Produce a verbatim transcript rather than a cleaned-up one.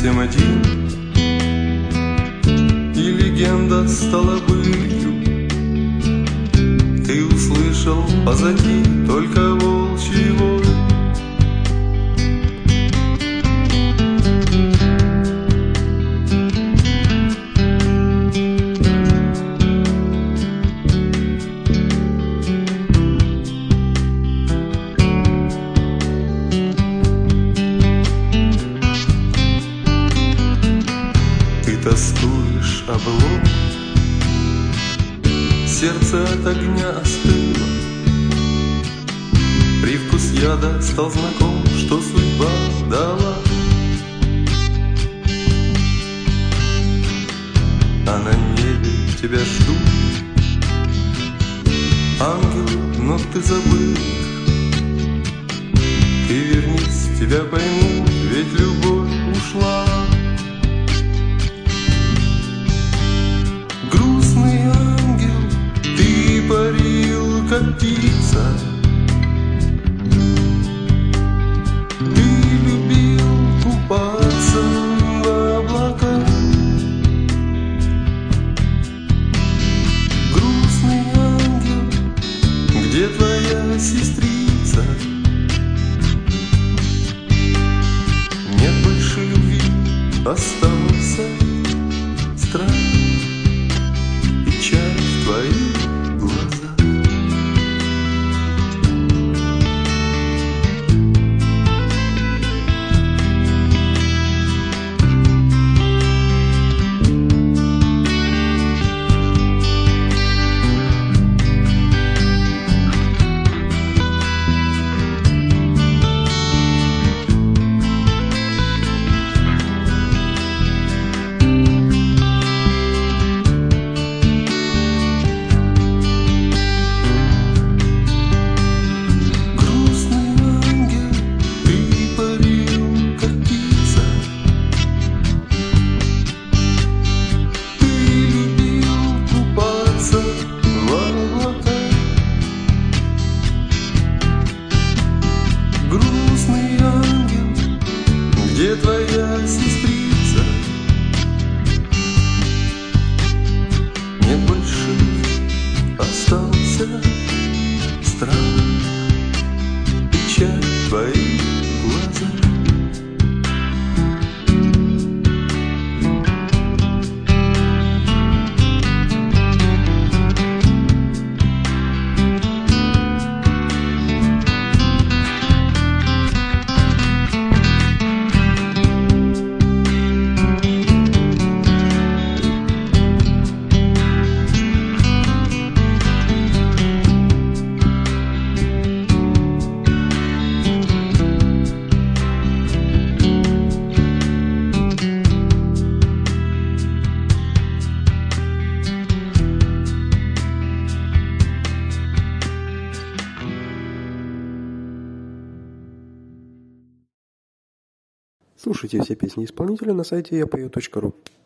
совсем один, и легенда стала былью. Ты услышал позади только волчий вой. Тоскуешь о былом, сердце от огня остыло, привкус яда стал знаком, что судьба дала. А на небе тебя ждут ангелы, но ты забыл их. Ты вернись, тебя поймут, ведь любовь ушла. Парил, как птица, ты любил купаться в облаках. Грустный ангел, где твоя сестрица? Нет больше любви, остался страх, печаль в твоих глазах. Грустный ангел, где твоя сестрица? Нет больше, остался страх, печаль в твоих глазах. Слушайте все песни исполнителя на сайте я пою точка ру.